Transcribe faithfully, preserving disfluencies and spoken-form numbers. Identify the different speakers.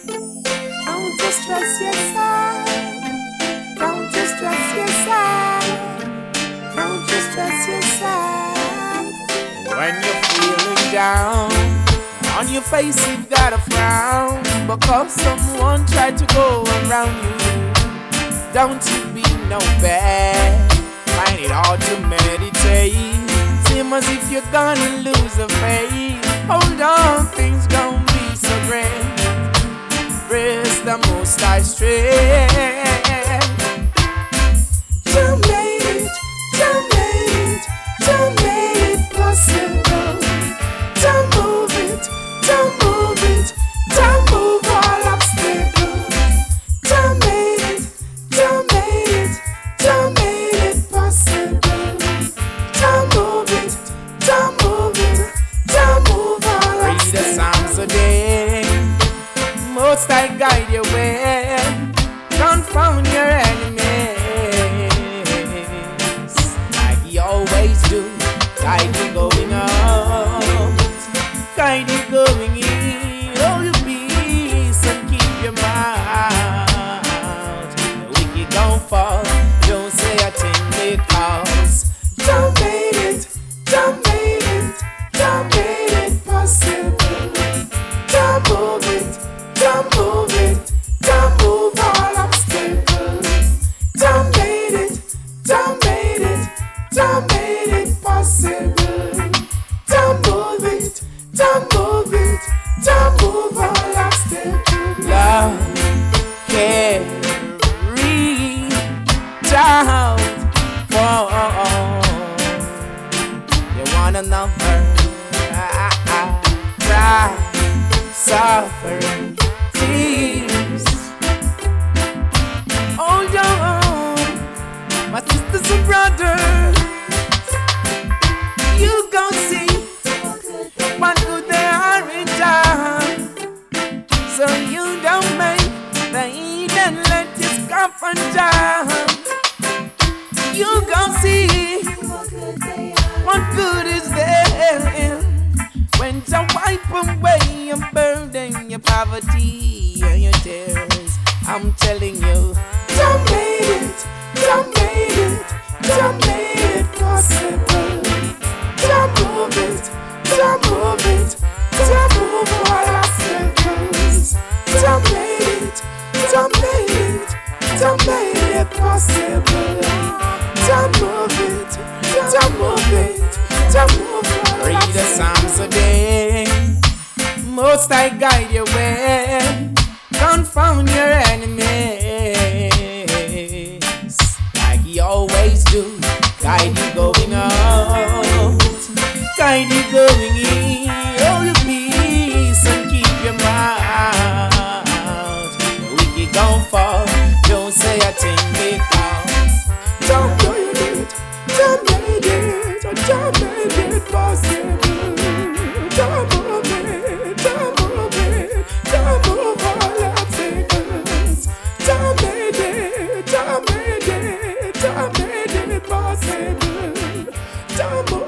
Speaker 1: Don't just stress yourself. Don't just stress yourself. Don't just stress yourself. When you're feeling down, on your face you've got a frown, because someone tried to go around you. Don't you be no bad. Find it hard to meditate. Seem as if you're gonna lose a faith. Hold on, things gon' be so great. Praise the Most High strength. You made it, you made it, you made it possible. Don't move it, don't move it, don't move all obstacles. You made it, you made it, you made it possible. Don't move it, don't move it, don't move all obstacles. Read the Psalms a day. Most I guide your way, confound your enemies, like He always do. Guide you going out, guide you going in. Hold your peace and keep your mouth. The wicked gon' fall. Don't say a thing because Jah made it, Jah made it, Jah made it possible. Jah move it. Don't move it, don't move all obstacles. Don't made it, don't made it, don't made it possible. Don't move it, don't move it, don't move all obstacles. Love can reach out for you wanna know her. Cry, suffering. Hold on, my sisters and brothers, you gon' see what good they are in time. So you don't make the heathen let this come from down. You gon' see what good is there when to wipe away your burden, your poverty, and your tears. I'm telling you, Jah made it, Jah made it, Jah made it possible. Jah move it, Jah move it, Jah move all obstacles. Jah made it, Jah made it, Jah made it possible. Jah move it, Jah move it, Jah move all obstacles. Read the Psalms a day. Most I guide your way, confound your enemies, like He always do. Guide you going out, guide you going in. Hold your peace and keep your mouth. The wicked gon' fall. Don't say a thing because Jah made it, Jah made it, Jah made it possible. Jah move it, Jah move it, Jah move all obstacles. Jah made it, Jah made it, Jah made it possible. Jah move